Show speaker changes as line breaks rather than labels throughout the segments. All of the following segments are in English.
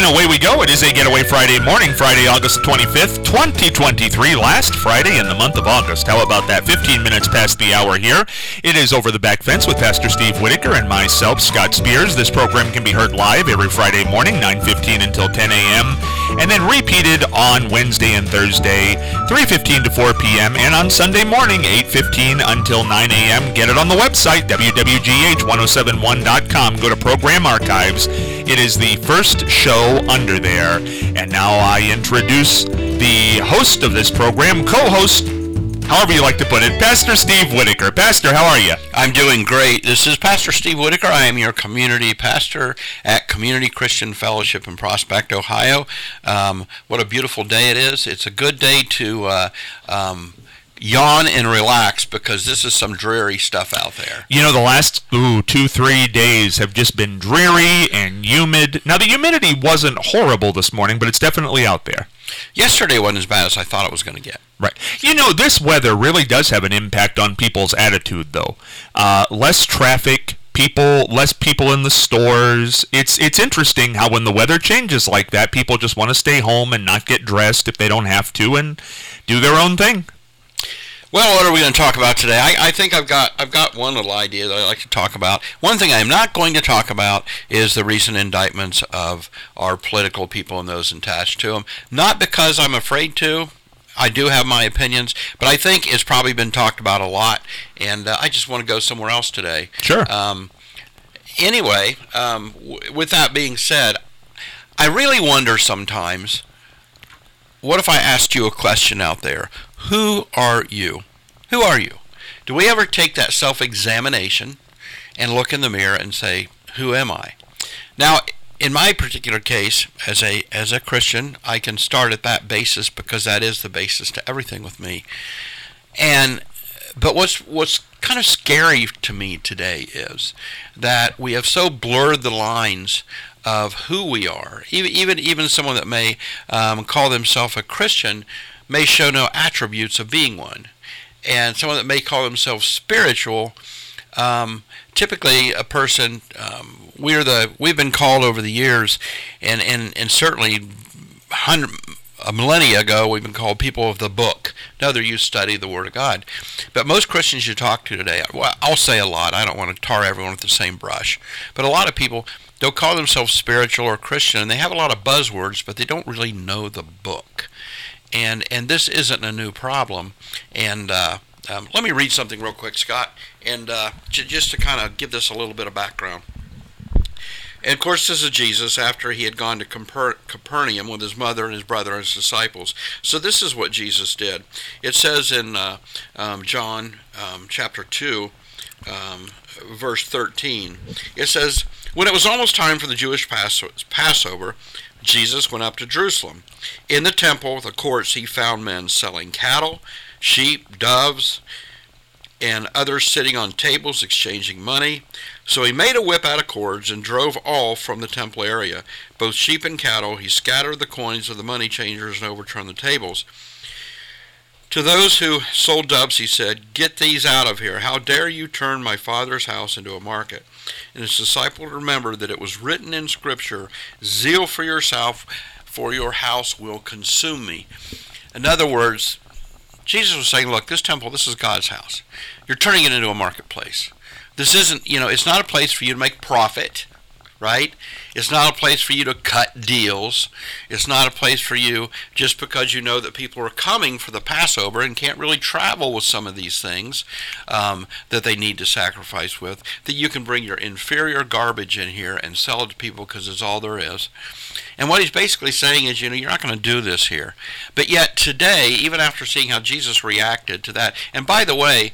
away we go. It is a Getaway Friday morning, Friday, August 25th, 2023, last Friday in the month of August. How about that? 15 minutes past the hour here. It is Over the Back Fence with Pastor Steve Whitaker and myself, Scott Spears. This program can be heard live every Friday morning, 9:15 until 10 a.m., and then repeated on Wednesday and Thursday, 3:15 to 4 p.m., and on Sunday morning, 8:15 until 9 a.m. Get it on the website, wwgh1071.com. Go to Program Archives. It is the first show under there. And now I introduce the host of this program, co-host, however you like to put it, Pastor Steve Whitaker. Pastor, how are you?
I'm doing great. This is Pastor Steve Whitaker. I am your community pastor at Community Christian Fellowship in Prospect, Ohio. What a beautiful day it is. It's a good day to yawn and relax because this is some dreary stuff out there.
You know, the last 2-3 days have just been dreary and humid. Now, the humidity wasn't horrible this morning, but it's definitely out there.
Yesterday wasn't as bad as I thought it was going to get.
Right. You know, this weather really does have an impact on people's attitude, though. Less traffic, less people in the stores. It's interesting how when the weather changes like that, people just want to stay home and not get dressed if they don't have to and do their own thing.
Well, what are we going to talk about today? I think I've got one little idea that I'd like to talk about. One thing I'm not going to talk about is the recent indictments of our political people and those attached to them. Not because I'm afraid to. I do have my opinions, but I think it's probably been talked about a lot, and I just want to go somewhere else today.
Sure.
Anyway, with that being said, I really wonder sometimes, what if I asked you a question out there? Who are you? Who are you? Do we ever take that self-examination and look in the mirror and say, who am I? Now, in my particular case, as a Christian, I can start at that basis because that is the basis to everything with me. But what's kind of scary to me today is that we have so blurred the lines of who we are. Even someone that may call themselves a Christian may show no attributes of being one. And someone that may call themselves spiritual, typically a person, we've been called over the years, and certainly a millennia ago, we've been called people of the book. No, you study the Word of God. But most Christians you talk to today, well, I'll say a lot, I don't want to tar everyone with the same brush, but a lot of people, they'll call themselves spiritual or Christian, and they have a lot of buzzwords, but they don't really know the book. And this isn't a new problem. And let me read something real quick, Scott, and just to kind of give this a little bit of background. And of course, this is Jesus after he had gone to Capernaum with his mother and his brother and his disciples. So this is what Jesus did. It says in John chapter 2, verse 13, it says, "When it was almost time for the Jewish Passover, Jesus went up to Jerusalem. In the temple, the courts, he found men selling cattle, sheep, doves, and others sitting on tables exchanging money. So he made a whip out of cords and drove all from the temple area, both sheep and cattle. He scattered the coins of the money changers and overturned the tables. To those who sold doves, he said, 'Get these out of here. How dare you turn my Father's house into a market?' And his disciples remembered that it was written in Scripture, 'Zeal for yourself, for your house will consume me.'" In other words, Jesus was saying, look, this temple, this is God's house. You're turning it into a marketplace. This isn't, it's not a place for you to make profit, right? It's not a place for you to cut deals. It's not a place for you just because you know that people are coming for the Passover and can't really travel with some of these things that they need to sacrifice with, that you can bring your inferior garbage in here and sell it to people because it's all there is. And what he's basically saying is, you're not going to do this here. But yet today, even after seeing how Jesus reacted to that, and by the way,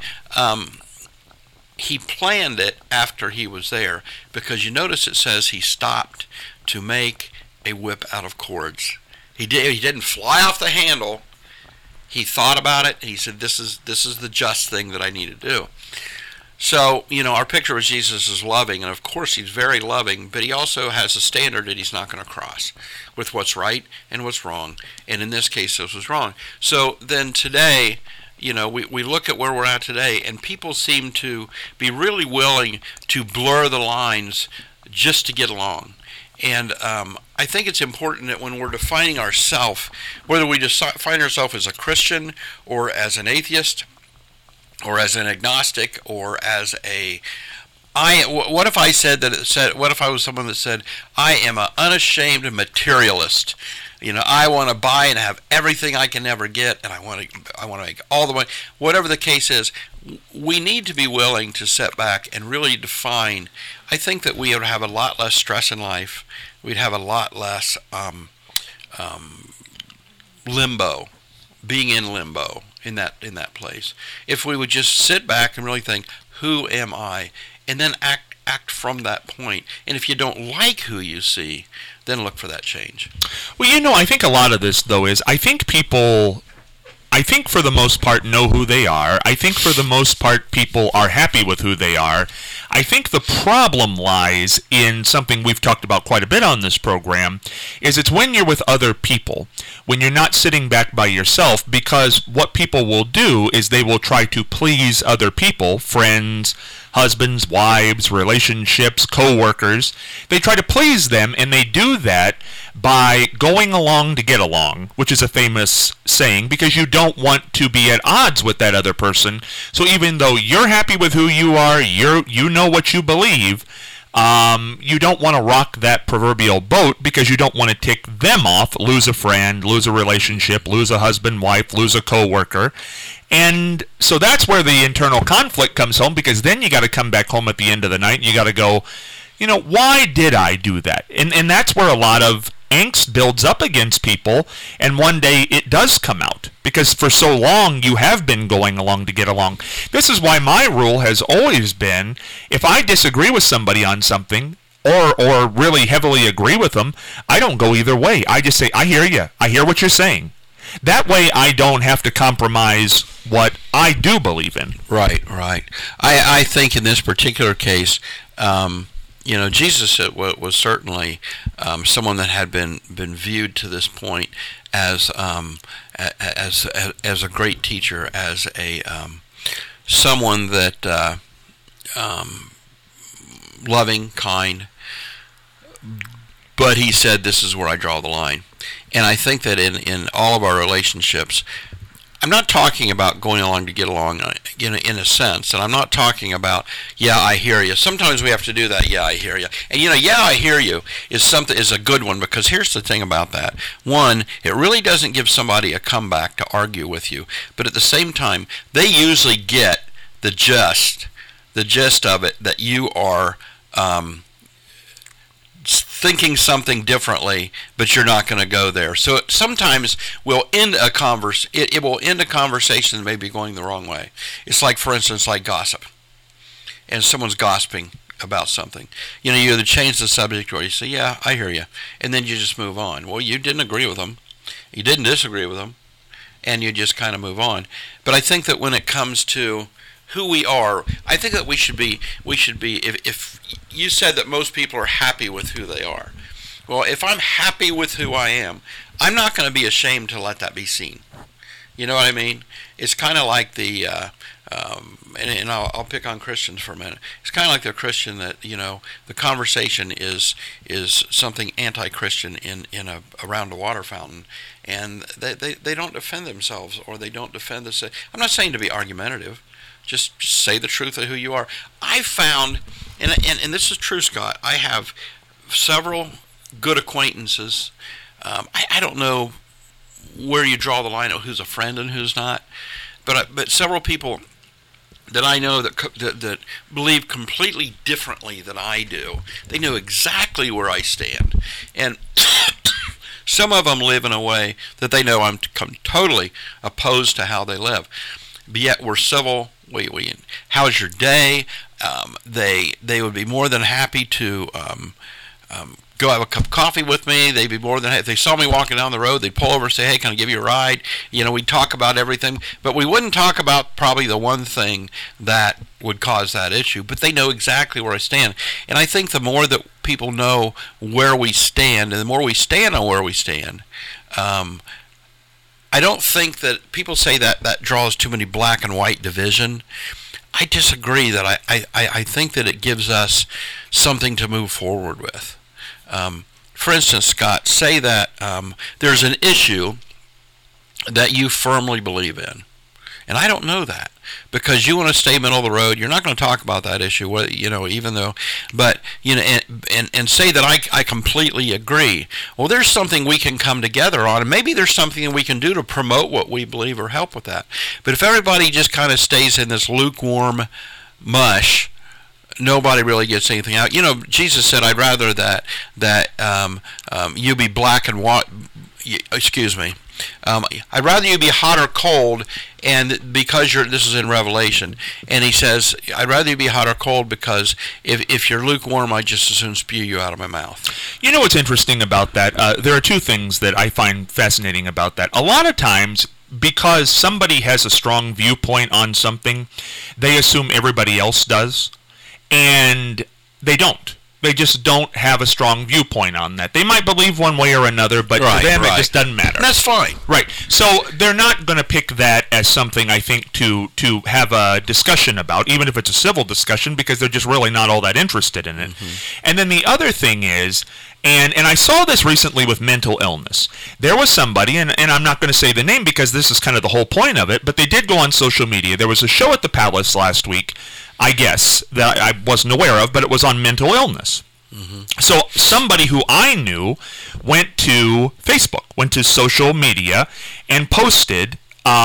he planned it after he was there, because you notice it says he stopped to make a whip out of cords. He didn't fly off the handle. He thought about it, and he said, this is the just thing that I need to do. So, our picture of Jesus is loving, and of course he's very loving, but he also has a standard that he's not going to cross with what's right and what's wrong. And in this case, this was wrong. So then today, we look at where we're at today, and people seem to be really willing to blur the lines just to get along. And I think it's important that when we're defining ourselves, whether we define ourselves as a Christian or as an atheist or as an agnostic or as a what if I what if I was someone that said, I am an unashamed materialist. I want to buy and have everything I can ever get, and I want to make all the money. Whatever the case is, we need to be willing to sit back and really define. I think that we would have a lot less stress in life. We'd have a lot less limbo, being in limbo in that place. If we would just sit back and really think, who am I? And then act from that point. And if you don't like who you see, then look for that change.
Well, I think a lot of this, though, is I think people, for the most part, know who they are. I think for the most part, people are happy with who they are. I think the problem lies in something we've talked about quite a bit on this program, is it's when you're with other people, when you're not sitting back by yourself, because what people will do is they will try to please other people, friends, husbands, wives, relationships, co-workers. They try to please them, and they do that by going along to get along, which is a famous saying, because you don't want to be at odds with that other person. So even though you're happy with who you are, you know what you believe, you don't want to rock that proverbial boat because you don't want to tick them off, lose a friend, lose a relationship, lose a husband, wife, lose a co-worker. And so that's where the internal conflict comes home, because then you got to come back home at the end of the night and you got to go, why did I do that? And that's where a lot of angst builds up against people, and one day it does come out, because for so long you have been going along to get along. This is why my rule has always been, if I disagree with somebody on something, or really heavily agree with them, I don't go either way. I just say, I hear you. I hear what you're saying. That way I don't have to compromise what I do believe in.
Right. I think in this particular case, Jesus was certainly someone that had been viewed to this point as a great teacher, as a someone that loving, kind. But he said, "This is where I draw the line." And I think that in all of our relationships, I'm not talking about going along to get along in a sense, and I'm not talking about, yeah, I hear you. Sometimes we have to do that, yeah, I hear you. And yeah, I hear you is a good one, because here's the thing about that. One, it really doesn't give somebody a comeback to argue with you, but at the same time, they usually get the gist of it, that you are thinking something differently, but you're not going to go there. So it sometimes will end a it will end a conversation that may be going the wrong way. It's like, for instance, like gossip. And someone's gossiping about something. You either change the subject or you say, yeah, I hear you. And then you just move on. Well, you didn't agree with them. You didn't disagree with them. And you just kind of move on. But I think that when it comes to who we are, I think that we should be, if you said that most people are happy with who they are. Well, if I'm happy with who I am, I'm not going to be ashamed to let that be seen. You know what I mean? It's kind of like the, and I'll pick on Christians for a minute. It's kind of like the Christian that, the conversation is something anti-Christian around a water fountain, and they don't defend themselves, or they don't defend the. I'm not saying to be argumentative. Just say the truth of who you are. I found, and this is true, Scott, I have several good acquaintances. I don't know where you draw the line of who's a friend and who's not, but several people that I know that believe completely differently than I do. They know exactly where I stand. And some of them live in a way that they know I'm totally opposed to how they live. But yet we're civil. How's your day? They would be more than happy to go have a cup of coffee with me. They'd be more than happy. If they saw me walking down the road, they'd pull over and say, hey, can I give you a ride? We'd talk about everything, but we wouldn't talk about probably the one thing that would cause that issue. But they know exactly where I stand. And I think the more that people know where we stand, and the more we stand on where we stand, I don't think that people say that draws too many black and white division. I disagree. That I think that it gives us something to move forward with. For instance, Scott, say that there's an issue that you firmly believe in, and I don't know that, because you want to stay middle of the road. You're not going to talk about that issue, even though, but and say that I completely agree. Well, there's something we can come together on, and maybe there's something that we can do to promote what we believe or help with that. But if everybody just kind of stays in this lukewarm mush, nobody really gets anything out. Jesus said, "I'd rather that you be black and white." Excuse me. I'd rather you be hot or cold, and because this is in Revelation, and he says, I'd rather you be hot or cold, because if you're lukewarm, I just as soon spew you out of my mouth.
You know what's interesting about that? There are two things that I find fascinating about that. A lot of times, because somebody has a strong viewpoint on something, they assume everybody else does, and they don't. They just don't have a strong viewpoint on that. They might believe one way or another, but to them it just doesn't matter.
And that's fine.
Right. So they're not going to pick that as something, I think, to have a discussion about, even if it's a civil discussion, because they're just really not all that interested in it. Mm-hmm. And then the other thing is, and I saw this recently with mental illness. There was somebody, and I'm not going to say the name because this is kind of the whole point of it, but they did go on social media. There was a show at the Palace last week, I guess, that I wasn't aware of, but it was on mental illness. Mm-hmm. So somebody who I knew went to Facebook, went to social media, and posted,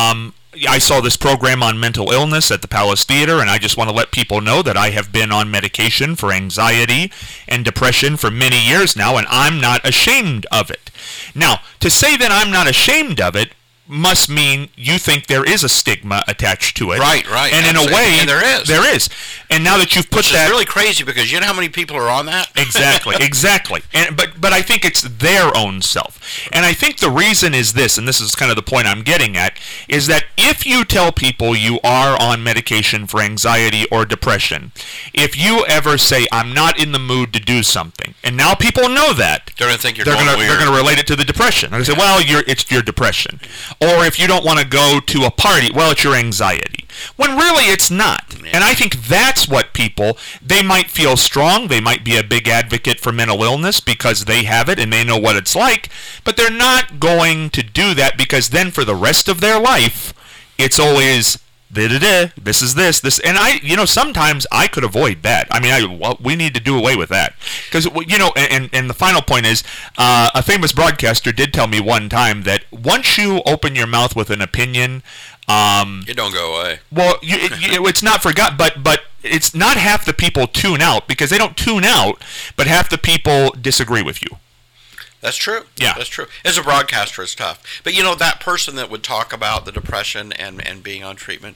I saw this program on mental illness at the Palace Theater, and I just want to let people know that I have been on medication for anxiety and depression for many years now, and I'm not ashamed of it. Now, to say that I'm not ashamed of it must mean you think there is a stigma attached to it.
Right.
And in a way,
and there is.
And now that you've put
Which is really crazy, because you know how many people are on that?
Exactly. And but I think it's their own self. And I think the reason is this, and this is kind of the point I'm getting at, is that if you tell people you are on medication for anxiety or depression, if you ever say, I'm not in the mood to do something, and now people know that,
they're going to think
they're going to relate it to the depression. They're going to say, well, it's your depression. Or if you don't want to go to a party, well, it's your anxiety. When really it's not. Yeah. And I think that's what people, they might feel strong, they might be a big advocate for mental illness because they have it and they know what it's like, but they're not going to do that, because then for the rest of their life, it's always this is this, and sometimes I could avoid that. I mean, we need to do away with that, because and the final point is, a famous broadcaster did tell me one time that once you open your mouth with an opinion,
it don't go away.
Well, it's not forgotten, but it's not half the people tune out, because they don't tune out, but half the people disagree with you.
That's true.
Yeah.
That's true. As a broadcaster, it's tough. But, that person that would talk about the depression and being on treatment,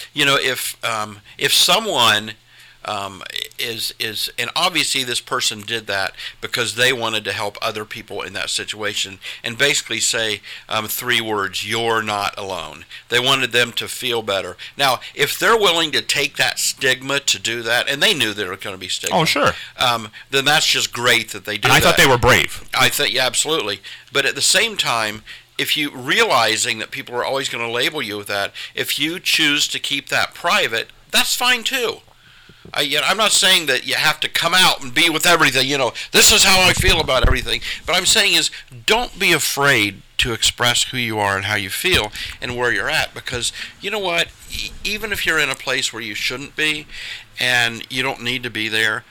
if someone is and obviously this person did that because they wanted to help other people in that situation, and basically say 3 words: you're not alone. They wanted them to feel better. Now, if they're willing to take that stigma to do that, and they knew there were going to be stigma,
oh sure,
then that's just great that they did
that. I
that.
thought they were brave.
I think, yeah, absolutely. But at the same time, if you realizing that people are always going to label you with that, if you choose to keep that private, that's fine too. I'm not saying that you have to come out and be with everything, this is how I feel about everything. But I'm saying is, don't be afraid to express who you are and how you feel and where you're at. Because, you know what, even if you're in a place where you shouldn't be and you don't need to be there,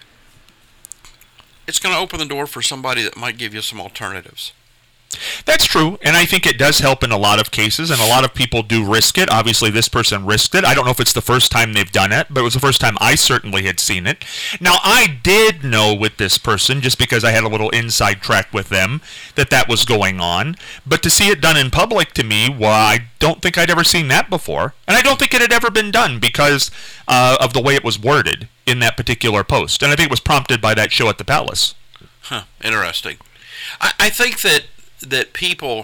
it's going to open the door for somebody that might give you some alternatives.
That's true, and I think it does help in a lot of cases, and a lot of people do risk it. Obviously, this person risked it. I don't know if it's the first time they've done it, but it was the first time I certainly had seen it. Now, I did know with this person, just because I had a little inside track with them, that was going on. But to see it done in public, to me, well, I don't think I'd ever seen that before. And I don't think it had ever been done because of the way it was worded in that particular post. And I think it was prompted by that show at the Palace.
Huh, interesting. I think that people,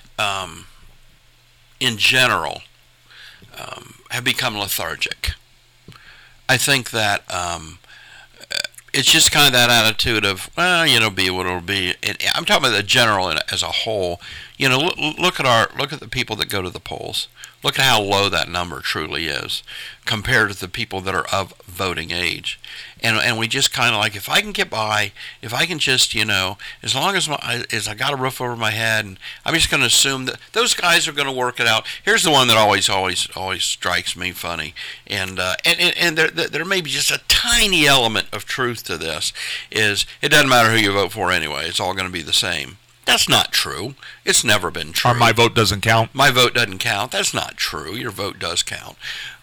in general, have become lethargic. I think that it's just kind of that attitude of, well, be what it'll be. And I'm talking about the general as a whole. Look at the people that go to the polls. Look at how low that number truly is compared to the people that are of voting age. And we just kind of like, if I can get by, if I can just, as long as I got a roof over my head, and I'm just going to assume that those guys are going to work it out. Here's the one that always strikes me funny, and there may be just a tiny element of truth to this, is it doesn't matter who you vote for anyway. It's all going to be the same. That's not true. It's never been true.
Or my vote doesn't count.
My vote doesn't count. That's not true. Your vote does count.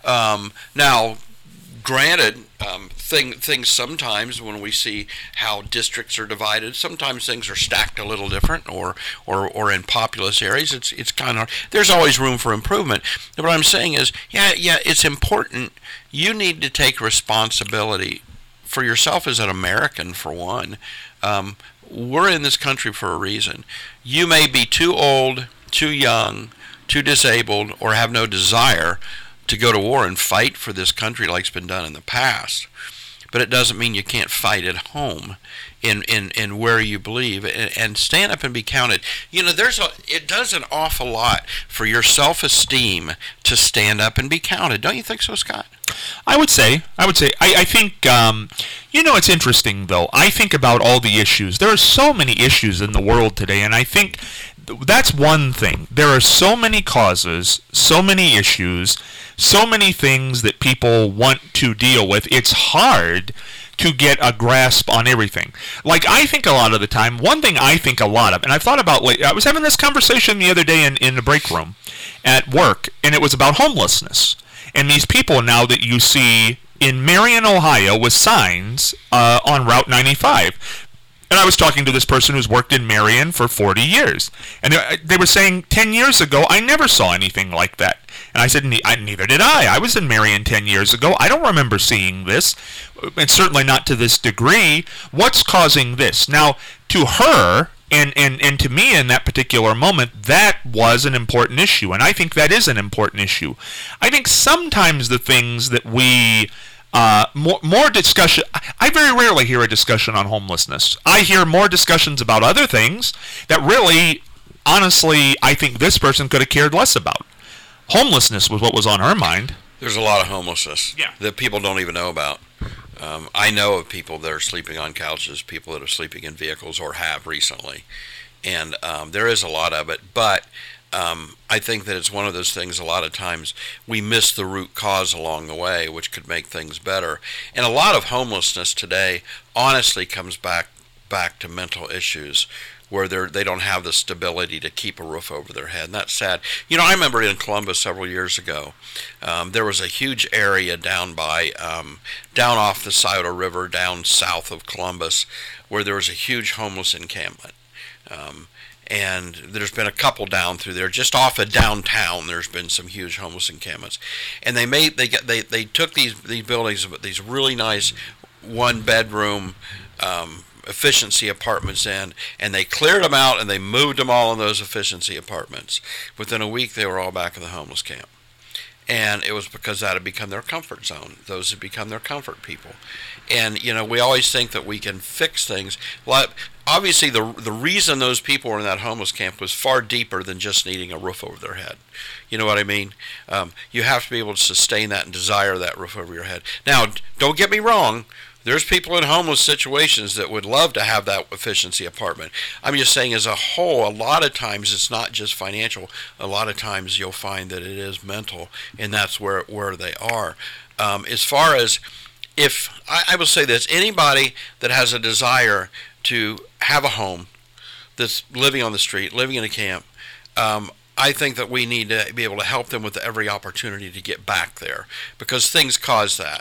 Now, granted, things sometimes when we see how districts are divided, sometimes things are stacked a little different, or in populous areas, it's kind of, there's always room for improvement. But what I'm saying is, yeah, it's important. You need to take responsibility for yourself as an American, for one. We're in this country for a reason. You may be too old, too young, too disabled, or have no desire to go to war and fight for this country like it's been done in the past. But it doesn't mean you can't fight at home in where you believe, and stand up and be counted. It does an awful lot for your self-esteem to stand up and be counted. Don't you think so, Scott?
I would say. I think, it's interesting, though. I think about all the issues. There are so many issues in the world today, and I think that's one thing. There are so many causes, so many issues, so many things that people want to deal with. It's hard to get a grasp on everything. Like, I think a lot of the time, one thing I think a lot of, and I've thought about, I was having this conversation the other day in the break room at work, and it was about homelessness. And these people now that you see in Marion, Ohio, with signs on Route 95. And I was talking to this person who's worked in Marion for 40 years. And they were saying 10 years ago, I never saw anything like that. And I said, neither did I. I was in Marion 10 years ago. I don't remember seeing this, and certainly not to this degree. What's causing this? Now, to her, and to me in that particular moment, that was an important issue. And I think that is an important issue. I think sometimes the things that we... more discussion. I very rarely hear a discussion on homelessness. I hear more discussions about other things that really, honestly, I think this person could have cared less about. Homelessness was what was on her mind.
There's a lot of homelessness
Yeah.
that people don't even know about. I know of people that are sleeping on couches, people that are sleeping in vehicles or have recently. And there is a lot of it, but I think that it's one of those things, a lot of times we miss the root cause along the way, which could make things better. And a lot of homelessness today honestly comes back to mental issues, where they don't have the stability to keep a roof over their head. And that's sad. I remember in Columbus several years ago, there was a huge area down off the Scioto River, down south of Columbus, where there was a huge homeless encampment. And there's been a couple down through there, just off of downtown. There's been some huge homeless encampments, and they took these buildings, these really nice 1-bedroom efficiency apartments in, and they cleared them out and they moved them all in those efficiency apartments. Within a week, they were all back in the homeless camp. And it was because that had become their comfort zone. Those had become their comfort people. And, we always think that we can fix things. Well, obviously, the reason those people were in that homeless camp was far deeper than just needing a roof over their head. You know what I mean? You have to be able to sustain that and desire that roof over your head. Now, don't get me wrong. There's people in homeless situations that would love to have that efficiency apartment. I'm just saying, as a whole, a lot of times it's not just financial. A lot of times you'll find that it is mental, and that's where they are. As far as, if I will say this, anybody that has a desire to have a home that's living on the street, living in a camp, I think that we need to be able to help them with every opportunity to get back there, because things cause that.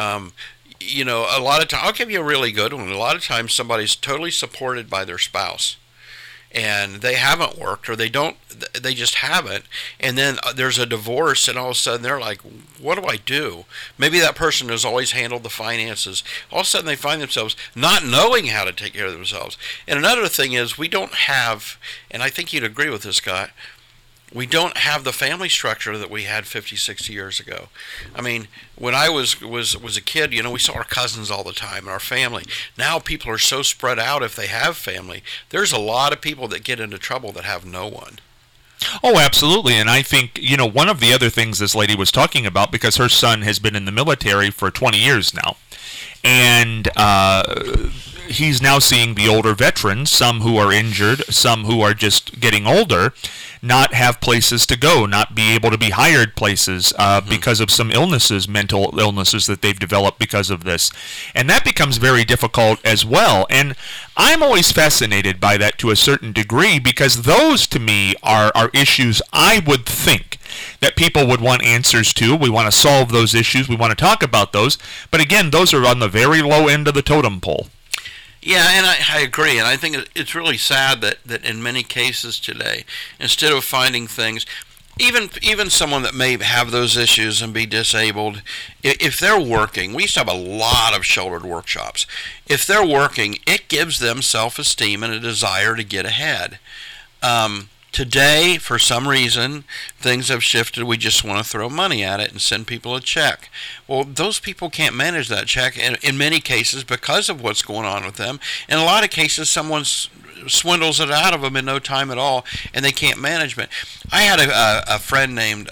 A lot of times, I'll give you a really good one. A lot of times somebody's totally supported by their spouse, and they haven't worked, or they just haven't, and then there's a divorce, and all of a sudden they're like, what do I do? Maybe that person has always handled the finances. All of a sudden they find themselves not knowing how to take care of themselves. And another thing is, we don't have, and I think you'd agree with this, Scott, we don't have the family structure that we had 50, 60 years ago. I mean, when I was a kid, we saw our cousins all the time and our family. Now people are so spread out if they have family. There's a lot of people that get into trouble that have no one.
Oh, absolutely. And I think, one of the other things this lady was talking about, because her son has been in the military for 20 years now, and he's now seeing the older veterans, some who are injured, some who are just getting older, not have places to go, not be able to be hired places because of some illnesses, mental illnesses that they've developed because of this. And that becomes very difficult as well. And I'm always fascinated by that to a certain degree, because those to me are issues I would think that people would want answers to. We want to solve those issues. We want to talk about those. But again, those are on the very low end of the totem pole.
Yeah, and I agree, and I think it's really sad that in many cases today, instead of finding things, even someone that may have those issues and be disabled, if they're working, we used to have a lot of shouldered workshops. If they're working, it gives them self-esteem and a desire to get ahead. Today, for some reason, things have shifted. We just want to throw money at it and send people a check. Well, those people can't manage that check in many cases because of what's going on with them. In a lot of cases, someone swindles it out of them in no time at all, and they can't manage it. I had a friend named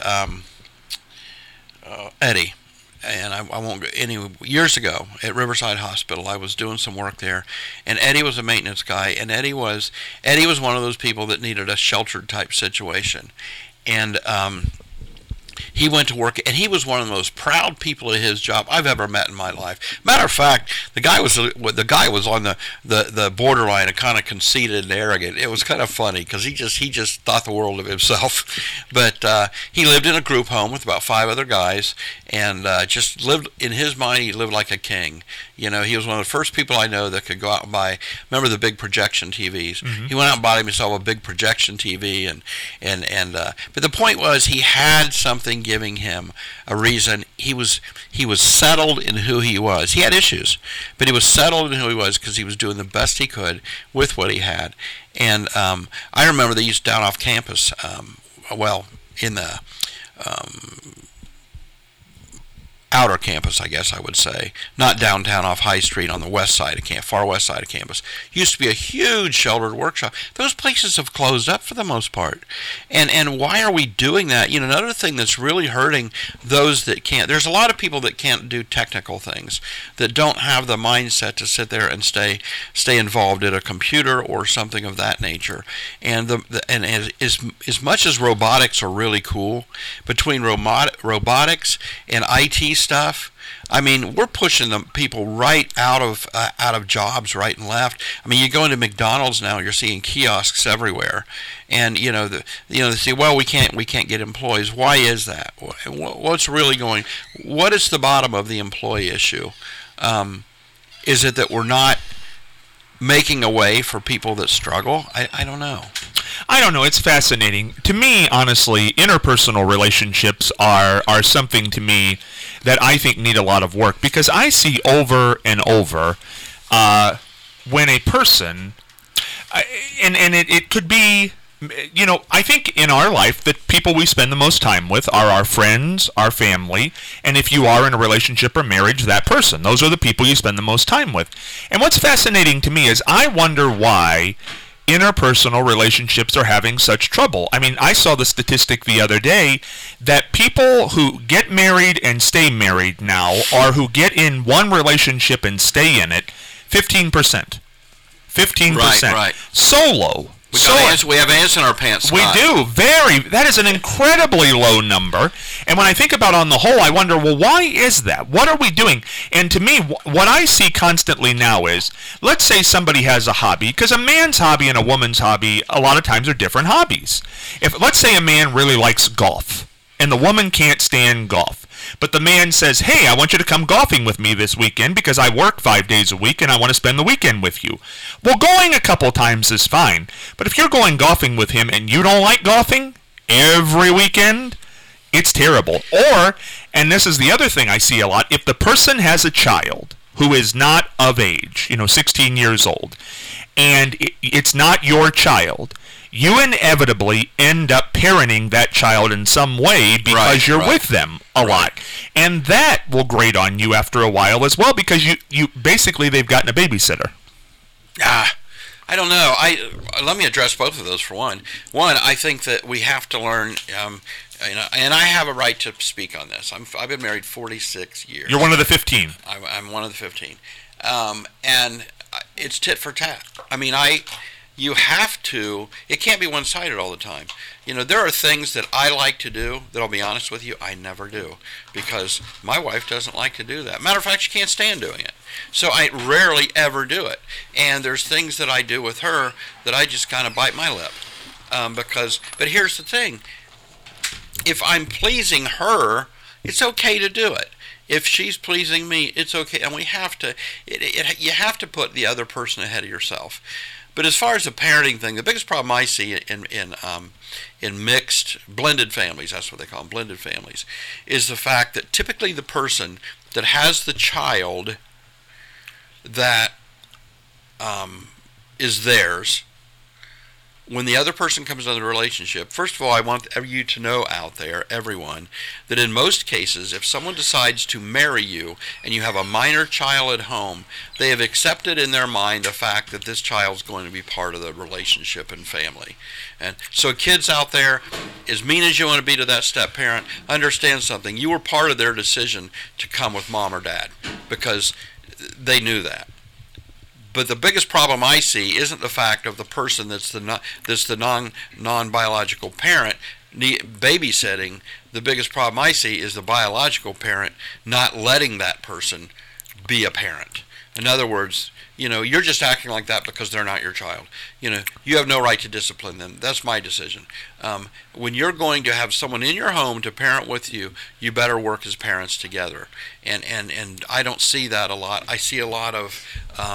Eddie. And I won't go years ago at Riverside Hospital, I was doing some work there, and Eddie was a maintenance guy, and Eddie was one of those people that needed a sheltered type situation, and he went to work, and he was one of the most proud people at his job I've ever met in my life. Matter of fact, the guy was on the borderline of kind of conceited and arrogant. It was kind of funny because he just thought the world of himself. But he lived in a group home with about 5 other guys, and just lived, in his mind, he lived like a king. He was one of the first people I know that could go out and buy, remember the big projection TVs? Mm-hmm. He went out and bought himself a big projection TV, but the point was he had something giving him a reason. He was settled in who he was. He had issues, but he was settled in who he was because he was doing the best he could with what he had. And I remember they used down off campus, in the outer campus, I guess I would say, not downtown off High Street on the west side of far west side of campus. Used to be a huge sheltered workshop. Those places have closed up for the most part. And why are we doing that? Another thing that's really hurting those that can't. There's a lot of people that can't do technical things, that don't have the mindset to sit there and stay involved at a computer or something of that nature. And as much as robotics are really cool, between robotics and IT stuff, I mean, we're pushing the people right out of jobs right and left. I mean, you go into McDonald's now, you're seeing kiosks everywhere, and they say, well, we can't get employees. Why is that? What's really going? What is the bottom of the employee issue? Is it that we're not making a way for people that struggle? I don't know.
I don't know. It's fascinating. To me, honestly, interpersonal relationships are something to me that I think need a lot of work, because I see over and over when a person, and it could be, I think in our life that people we spend the most time with are our friends, our family, and if you are in a relationship or marriage, that person. Those are the people you spend the most time with. And what's fascinating to me is I wonder why interpersonal relationships are having such trouble. I mean, I saw the statistic the other day that people who get married and stay married now, or who get in one relationship and stay in it, 15%. 15%.
Right.
Solo.
We have ants in our pants, Scott.
We do. That is an incredibly low number. And when I think about on the whole, I wonder, well, why is that? What are we doing? And to me, what I see constantly now is, let's say somebody has a hobby, because a man's hobby and a woman's hobby a lot of times are different hobbies. Let's say a man really likes golf, and the woman can't stand golf. But the man says, hey, I want you to come golfing with me this weekend because I work 5 days a week and I want to spend the weekend with you. Well, going a couple times is fine. But if you're going golfing with him and you don't like golfing every weekend, it's terrible. Or, and this is the other thing I see a lot, if the person has a child, who is not of age, 16 years old, and it's not your child, you inevitably end up parenting that child in some way because you're with them a lot. And that will grate on you after a while as well, because you basically they've gotten a babysitter.
I don't know. Let me address both of those for one. One, I think that we have to learn, and I have a right to speak on this. I've been married 46 years.
You're one of the 15.
I'm one of the 15. And it's tit for tat. I mean, you have to, it can't be one-sided all the time. There are things that I like to do that, I'll be honest with you, I never do, because my wife doesn't like to do that. Matter of fact, she can't stand doing it. So I rarely ever do it. And there's things that I do with her that I just kind of bite my lip. But here's the thing. If I'm pleasing her, it's okay to do it. If she's pleasing me, it's okay. And we have to, you have to put the other person ahead of yourself. But as far as the parenting thing, the biggest problem I see in mixed, blended families, that's what they call them, blended families, is the fact that typically the person that has the child that is theirs, when the other person comes into the relationship, first of all, I want you to know out there, everyone, that in most cases, if someone decides to marry you and you have a minor child at home, they have accepted in their mind the fact that this child's going to be part of the relationship and family. And so kids out there, as mean as you want to be to that step-parent, understand something. You were part of their decision to come with mom or dad because they knew that. But the biggest problem I see isn't the fact of the person that's the non-biological parent babysitting. The biggest problem I see is the biological parent not letting that person be a parent. In other words, you're just acting like that because they're not your child. You have no right to discipline them. That's my decision. When you're going to have someone in your home to parent with you, you better work as parents together. And I don't see that a lot. I see a lot of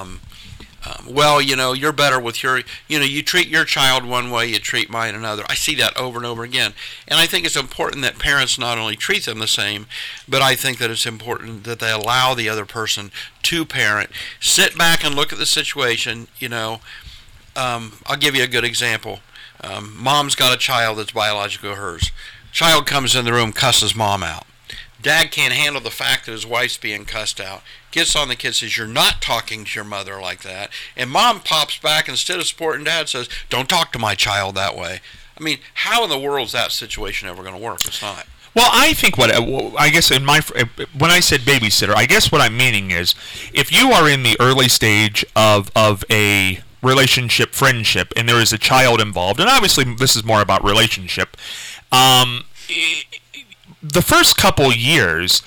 you're better with your, you treat your child one way, you treat mine another. I see that over and over again. And I think it's important that parents not only treat them the same, but I think that it's important that they allow the other person to parent. Sit back and look at the situation. I'll give you a good example. Mom's got a child that's biologically hers. Child comes in the room, cusses mom out. Dad can't handle the fact that his wife's being cussed out. Gets on the kid, says, "You're not talking to your mother like that." And mom pops back, instead of supporting dad, says, "Don't talk to my child that way." I mean, how in the world is that situation ever going to work? It's not.
Well, I think when I said babysitter, I guess what I'm meaning is, if you are in the early stage of a relationship, friendship, and there is a child involved, and obviously this is more about relationship, the first couple years,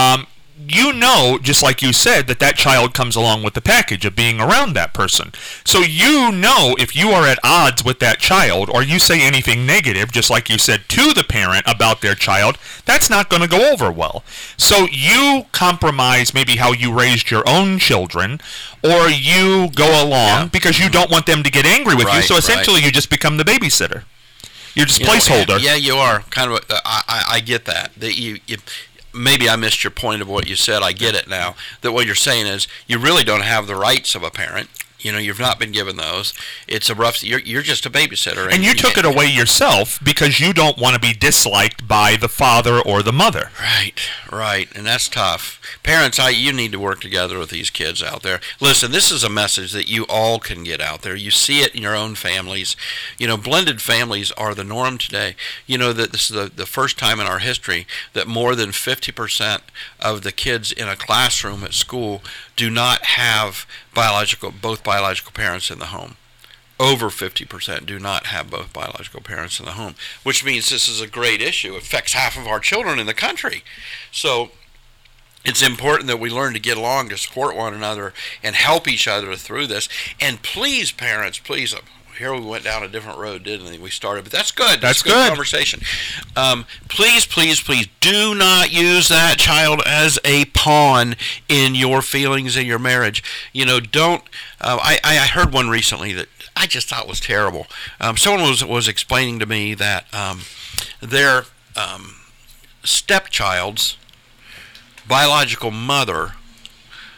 just like you said, that child comes along with the package of being around that person. So if you are at odds with that child, or you say anything negative, just like you said, to the parent about their child, that's not going to go over well. So you compromise maybe how you raised your own children, or you go along because you don't want them to get angry with you. So essentially you just become the babysitter. You're just placeholder.
Yeah, you are. Kind of. I get that. Maybe I missed your point of what you said. I get it now. That what you're saying is you really don't have the rights of a parent. You've not been given those. It's a rough. You're just a babysitter.
And you took it away yourself because you don't want to be disliked by the father or the mother.
Right, and that's tough. Parents, you need to work together with these kids out there. Listen, this is a message that you all can get out there. You see it in your own families. Blended families are the norm today. That this is the first time in our history that more than 50% of the kids in a classroom at school do not have both biological parents in the home. Over 50% do not have both biological parents in the home, which means this is a great issue. It affects half of our children in the country. So it's important that we learn to get along, to support one another, and help each other through this. And please, parents, please, here we went down a different road, didn't we? We started, but that's good.
That's
good conversation. Please, please, please do not use that child as a pawn in your feelings in your marriage. Don't. I heard one recently that I just thought was terrible. Someone was explaining to me that their stepchild's biological mother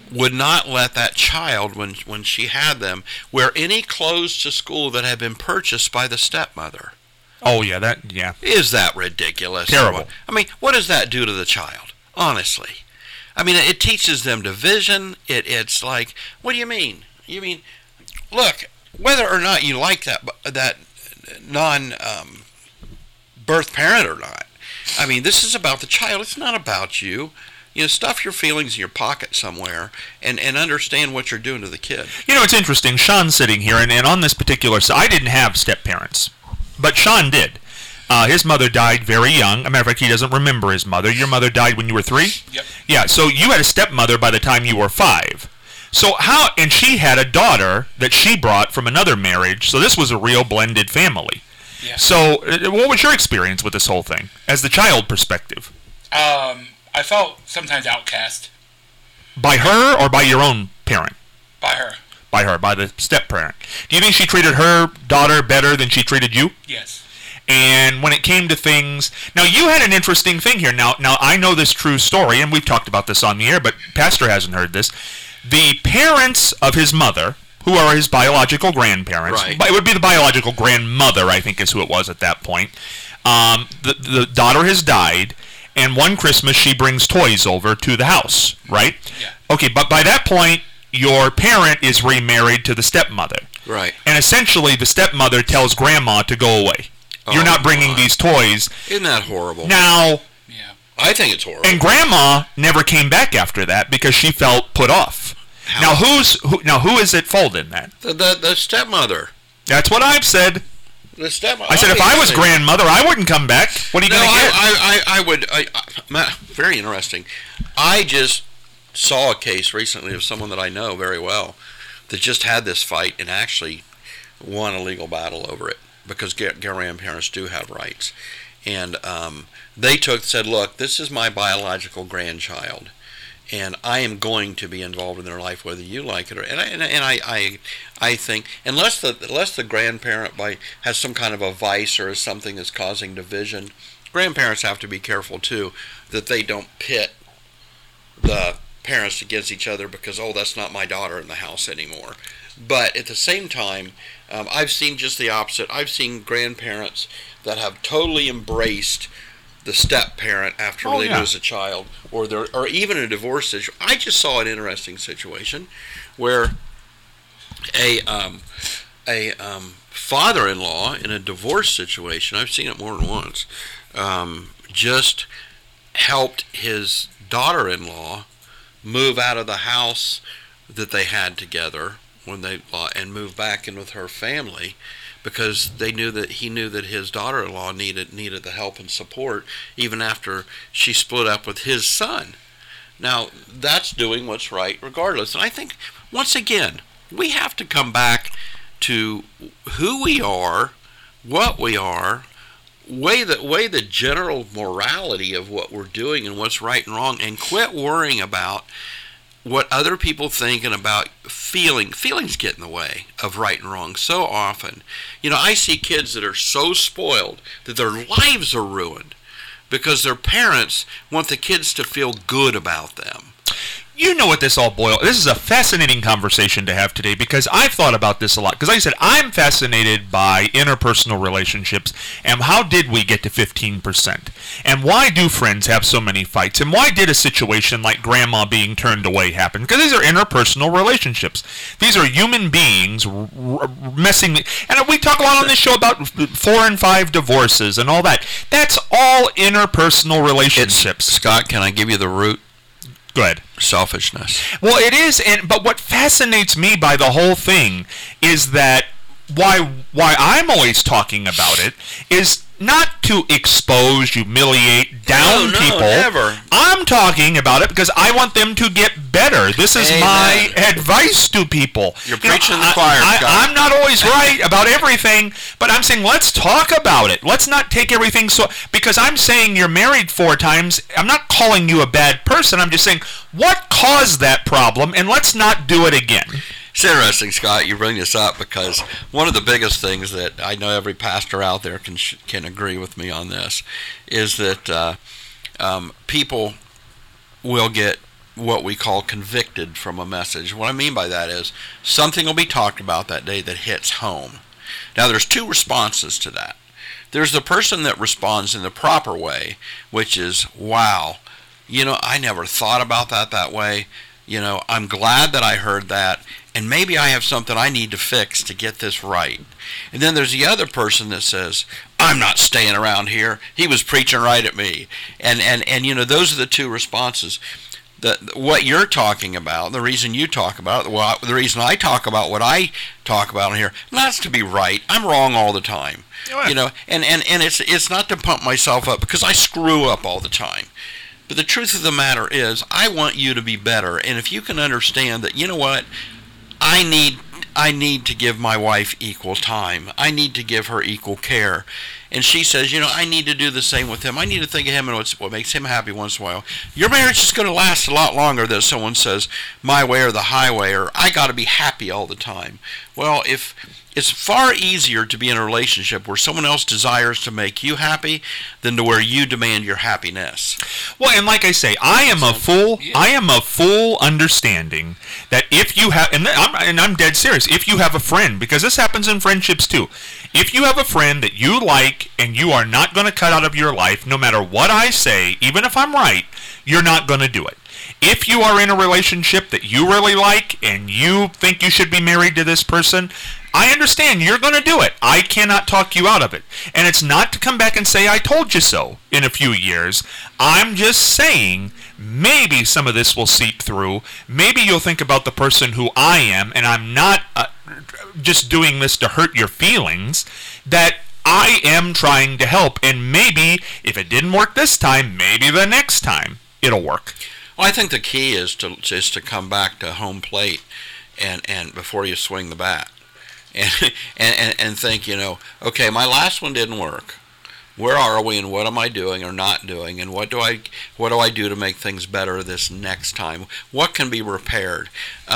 would not let that child, when she had them, wear any clothes to school that had been purchased by the stepmother.
Oh, yeah.
Is that ridiculous?
Terrible.
I mean, what does that do to the child? Honestly. I mean, it teaches them division. It's like, what do you mean? You mean, look, whether or not you like that non-birth parent or not, I mean, this is about the child. It's not about you. Stuff your feelings in your pocket somewhere and understand what you're doing to the kid.
It's interesting. Sean's sitting here, and on this particular side, I didn't have step-parents, but Sean did. His mother died very young. As a matter of fact, he doesn't remember his mother. Your mother died when you were 3?
Yep.
Yeah, so you had a stepmother by the time you were 5. So and she had a daughter that she brought from another marriage, so this was a real blended family.
Yeah.
So what was your experience with this whole thing, as the child perspective?
I felt sometimes outcast.
By her or by your own parent?
By her.
By her, by the step-parent. Do you think she treated her daughter better than she treated you?
Yes.
And when it came to things... Now, you had an interesting thing here. Now, I know this true story, and we've talked about this on the air, but Pastor hasn't heard this. The parents of his mother, who are his biological grandparents...
Right.
It would be the biological grandmother, I think is who it was at that point. The daughter has died, and one Christmas she brings toys over to the house, right?
Yeah.
Okay, but by that point, your parent is remarried to the stepmother.
Right.
And essentially, the stepmother tells grandma to go away. You're not bringing these toys.
Isn't that horrible?
Now,
Yeah.
I think it's horrible.
and grandma never came back after that because she felt put off.
How?
Now who is at fault in that?
The stepmother.
That's what I've said.
The stepmother.
I said if I was grandmother, I wouldn't come back. What are you going to get?
I would. Very interesting. I just saw a case recently of someone that I know very well that just had this fight and actually won a legal battle over it because grandparents do have rights. And they said, look, this is my biological grandchild, and I am going to be involved in their life whether you like it or. And I think unless the grandparent has some kind of a vice or something that's causing division, grandparents have to be careful too that they don't pit the parents against each other because that's not my daughter in the house anymore. But at the same time, I've seen just the opposite. I've seen grandparents that have totally embraced the step-parent after they lose a child, or even a divorce situation. I just saw an interesting situation where a father-in-law in a divorce situation, I've seen it more than once, just helped his daughter-in-law move out of the house that they had together and move back in with her family because he knew that his daughter-in-law needed the help and support even after she split up with his son. Now, that's doing what's right regardless. And I think, once again, we have to come back to who we are, what we are, weigh the general morality of what we're doing and what's right and wrong, and quit worrying about what other people think and about feelings get in the way of right and wrong so often. I see kids that are so spoiled that their lives are ruined because their parents want the kids to feel good about them.
You know what this all boils. This is a fascinating conversation to have today because I've thought about this a lot. Because like I said, I'm fascinated by interpersonal relationships and how did we get to 15%? And why do friends have so many fights? And why did a situation like grandma being turned away happen? Because these are interpersonal relationships. These are human beings messing. And we talk a lot on this show about 4 and 5 divorces and all that. That's all interpersonal relationships.
Scott, can I give you the root?
Go ahead.
Selfishness.
Well, it is, but what fascinates me by the whole thing is that why I'm always talking about it is not to expose, humiliate, down people.
Never.
I'm talking about it because I want them to get better. This is my advice to people.
You're preaching the choir, Scott.
I'm not always right about everything, but I'm saying let's talk about it. Let's not take everything because I'm saying you're married 4 times. I'm not calling you a bad person. I'm just saying what caused that problem, and let's not do it again.
It's interesting, Scott, you bring this up because one of the biggest things that I know every pastor out there can agree with me on this is that people will get what we call convicted from a message. What I mean by that is something will be talked about that day that hits home. Now, there's two responses to that. There's the person that responds in the proper way, which is, wow, I never thought about that way. I'm glad that I heard that, and maybe I have something I need to fix to get this right. And then there's the other person that says, I'm not staying around here. He was preaching right at me. And those are the two responses. What you're talking about, the reason you talk about it, the reason I talk about what I talk about here, that's to be right. I'm wrong all the time. And it's not to pump myself up, because I screw up all the time. But the truth of the matter is, I want you to be better. And if you can understand that, what, I need to give my wife equal time. I need to give her equal care. And she says, I need to do the same with him. I need to think of him and what makes him happy once in a while. Your marriage is going to last a lot longer than someone says, my way or the highway, or I got to be happy all the time. Well, if it's far easier to be in a relationship where someone else desires to make you happy than to where you demand your happiness.
Well, and like I say, I am a full understanding that if you have, and I'm dead serious, if you have a friend, because this happens in friendships too, if you have a friend that you like and you are not going to cut out of your life, no matter what I say, even if I'm right, you're not going to do it. If you are in a relationship that you really like and you think you should be married to this person, I understand you're going to do it. I cannot talk you out of it. And it's not to come back and say, I told you so in a few years. I'm just saying, maybe some of this will seep through. Maybe you'll think about the person who I am, and I'm not just doing this to hurt your feelings, that I am trying to help. And maybe, if it didn't work this time, maybe the next time it'll work.
Well, I think the key is to come back to home plate and before you swing the bat. And think, okay, my last one didn't work. Where are we, and what am I doing or not doing, and what do I do to make things better this next time? What can be repaired?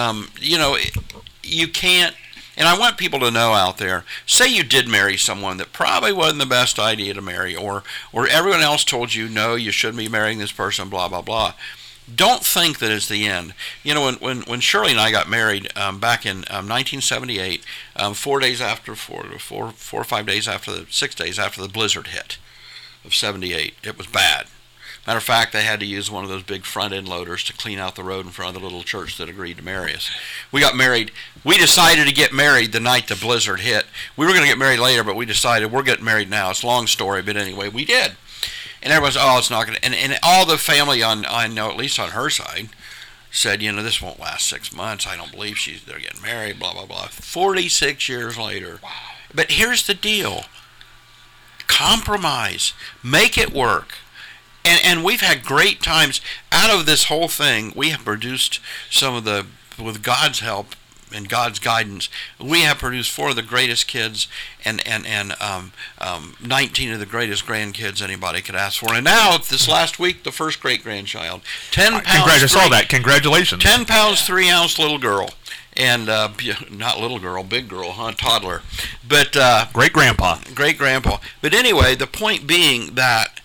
You can't. And I want people to know out there, say you did marry someone that probably wasn't the best idea to marry, or everyone else told you, no, you shouldn't be marrying this person, blah, blah, blah. Don't think that it's the end. When Shirley and I got married back in 1978, 4 days after, 4 or 5 days after 6 days after the blizzard hit of 78, it was bad. Matter of fact, they had to use one of those big front-end loaders to clean out the road in front of the little church that agreed to marry us. We got married. We decided to get married the night the blizzard hit. We were going to get married later, but we decided we're getting married now. It's a long story, but anyway, we did. And everyone's, it's not going to, and all the family I know, at least on her side, said, this won't last 6 months. I don't believe they're getting married, blah, blah, blah. 46 years later. Wow. But here's the deal. Compromise. Make it work. And we've had great times. Out of this whole thing, we have produced with God's help and God's guidance, we have produced 4 of the greatest kids and 19 of the greatest grandkids anybody could ask for. And now, this last week, the first great-grandchild. 10 pounds.
I saw that. Congratulations.
10 pounds, 3 ounce little girl. And not little girl, big girl, toddler. But
great-grandpa.
Great-grandpa. But anyway, the point being that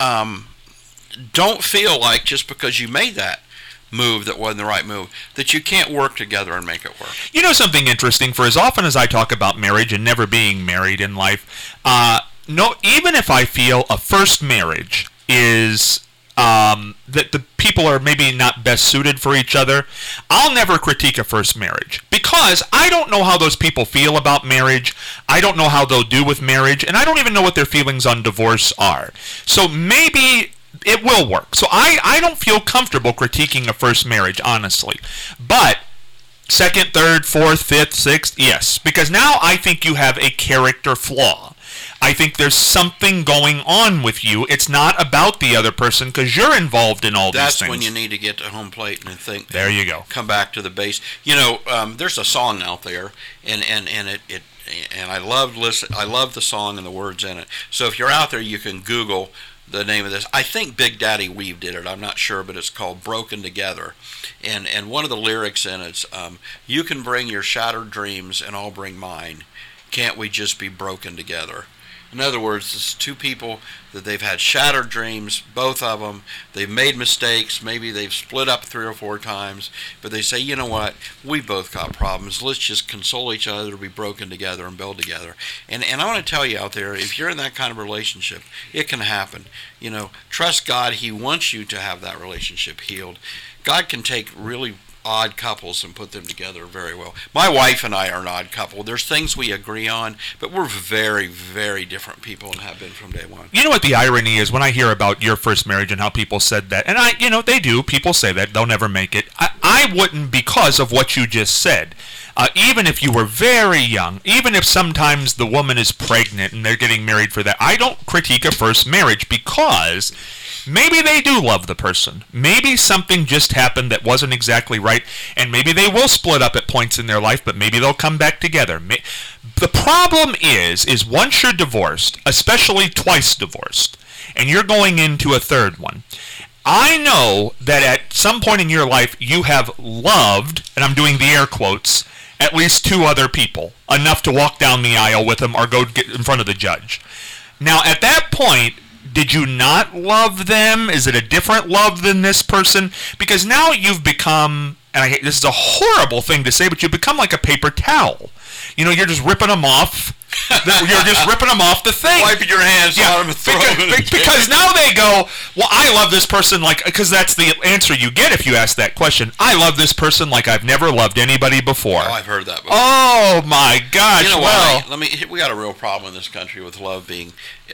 don't feel like just because you made that move that wasn't the right move, that you can't work together and make it work.
Something interesting, for as often as I talk about marriage and never being married in life, even if I feel a first marriage is that the people are maybe not best suited for each other, I'll never critique a first marriage, because I don't know how those people feel about marriage, I don't know how they'll do with marriage, and I don't even know what their feelings on divorce are. So maybe it will work. So I don't feel comfortable critiquing a first marriage, honestly. But second, third, fourth, fifth, sixth, yes. Because now I think you have a character flaw. I think there's something going on with you. It's not about the other person, because you're involved in all these things.
That's when you need to get to home plate and think.
There you go.
Come back to the base. There's a song out there, and I love the song and the words in it. So if you're out there, you can Google the name of this. I think Big Daddy Weave did it. I'm not sure, but it's called Broken Together. And one of the lyrics in it's, you can bring your shattered dreams and I'll bring mine. Can't we just be broken together? In other words, it's two people that they've had shattered dreams, both of them. They've made mistakes. Maybe they've split up 3 or 4 times. But they say, you know what? We both got problems. Let's just console each other to be broken together and build together. And I want to tell you out there, if you're in that kind of relationship, it can happen. Trust God. He wants you to have that relationship healed. God can take really odd couples and put them together very well. My wife and I are an odd couple. There's things we agree on, but we're very, very different people and have been from day one.
You know what the irony is when I hear about your first marriage and how people said that, and they do, people say that, they'll never make it. I wouldn't because of what you just said. Even if you were very young, even if sometimes the woman is pregnant and they're getting married for that, I don't critique a first marriage because maybe they do love the person. Maybe something just happened that wasn't exactly right, and maybe they will split up at points in their life, but maybe they'll come back together. The problem is once you're divorced, especially twice divorced, and you're going into a third one, I know that at some point in your life you have loved, and I'm doing the air quotes, at least 2 other people, enough to walk down the aisle with them or go get in front of the judge. Now, at that point, did you not love them? Is it a different love than this person? Because now you've become, and this is a horrible thing to say, but you've become like a paper towel. You're just ripping them off. You're just ripping them off the thing.
Wiping your hands on them and throwing them in
because now they go, well, I love this person because that's the answer you get if you ask that question. I love this person like I've never loved anybody before.
Oh, I've heard that before.
Oh, my gosh.
You know what? We got a real problem in this country with love being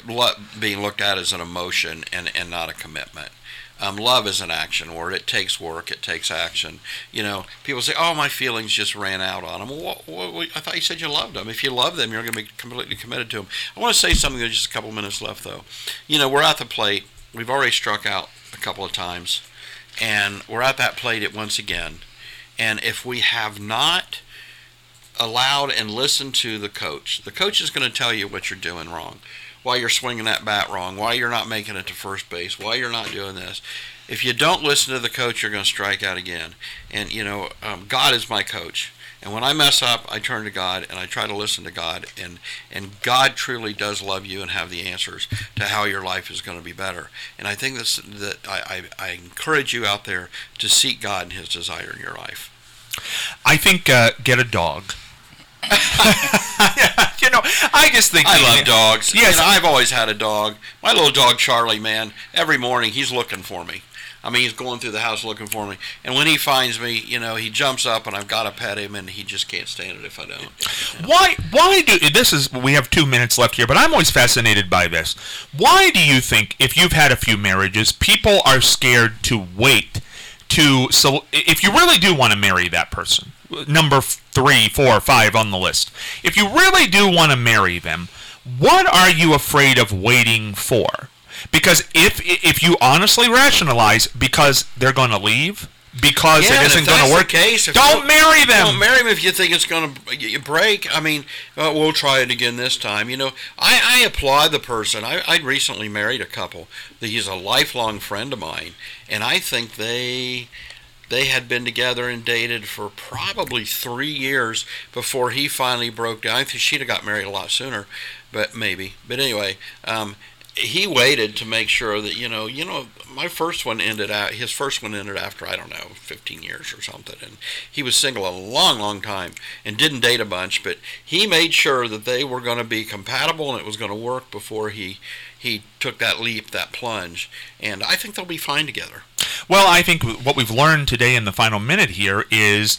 looked at as an emotion and not a commitment. Love is an action word. It takes work. It takes action. People say, "Oh, my feelings just ran out on them." Well, I thought you said you loved them. If you love them, you're going to be completely committed to them. I want to say something. There's just a couple minutes left, though. We're at the plate. We've already struck out a couple of times, and we're at that plate once again. And if we have not allowed and listened to the coach is going to tell you what you're doing wrong. Why you're swinging that bat wrong, why you're not making it to first base, why you're not doing this. If you don't listen to the coach, you're going to strike out again. And, God is my coach. And when I mess up, I turn to God and I try to listen to God. And God truly does love you and have the answers to how your life is going to be better. And I think that I encourage you out there to seek God and His desire in your life.
I think get a dog. I just think
I love dogs.
Yes,
I've always had a dog. My little dog Charlie, man, every morning he's looking for me. He's going through the house looking for me. And when he finds me, he jumps up and I've got to pet him and he just can't stand it if I don't.
Why do we have 2 minutes left here, but I'm always fascinated by this. Why do you think if you've had a few marriages, people are scared to wait so if you really do want to marry that person, number 3, 4, 5 on the list, if you really do want to marry them, what are you afraid of waiting for? Because if you honestly rationalize, because they're going to leave, because it isn't going to work, don't marry them.
Don't marry them if you think it's going to break. We'll try it again this time. I applaud the person. I recently married a couple. He's a lifelong friend of mine, and I think they had been together and dated for probably 3 years before he finally broke down. I think she'd have got married a lot sooner, but maybe. But anyway, he waited to make sure that, my first one ended out, his first one ended after, 15 years or something. And he was single a long, long time and didn't date a bunch, but he made sure that they were going to be compatible and it was going to work before he took that leap, that plunge. And I think they'll be fine together.
Well, I think what we've learned today in the final minute here is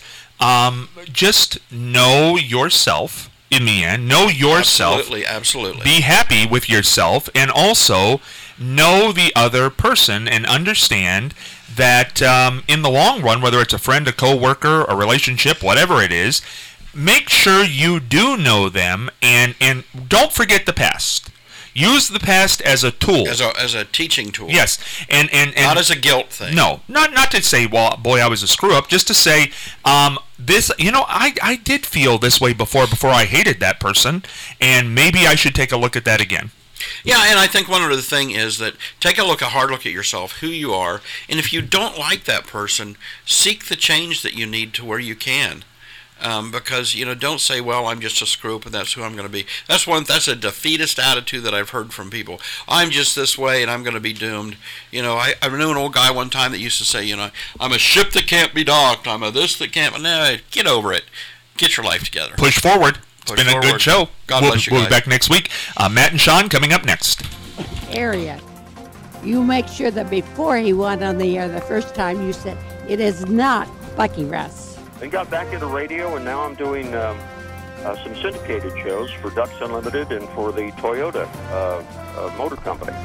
just know yourself. In the end, know yourself.
Absolutely.
Be happy with yourself, and also know the other person and understand that in the long run, whether it's a friend, a coworker, a relationship, whatever it is, make sure you do know them, and don't forget the past. Use the past as a tool.
As a teaching tool.
Yes. And
not as a guilt thing.
No. Not to say, well, boy, I was a screw-up. Just to say, this, I did feel this way before I hated that person, and maybe I should take a look at that again.
Yeah, and I think one other thing is that take a hard look at yourself, who you are, and if you don't like that person, seek the change that you need to where you can. Because don't say, well, I'm just a screw up and that's who I'm going to be. That's a defeatist attitude that I've heard from people. I'm just this way and I'm going to be doomed. I knew an old guy one time that used to say, I'm a ship that can't be docked. I'm a this that can't. No, get over it. Get your life together.
Push forward. It's been a good show.
God bless you guys.
We'll be back next week. Matt and Sean coming up next.
Area. You make sure that before he went on the air the first time, you said, it is not Bucky Russ.
Then got back into radio, and now I'm doing some syndicated shows for Ducks Unlimited and for the Toyota Motor Company.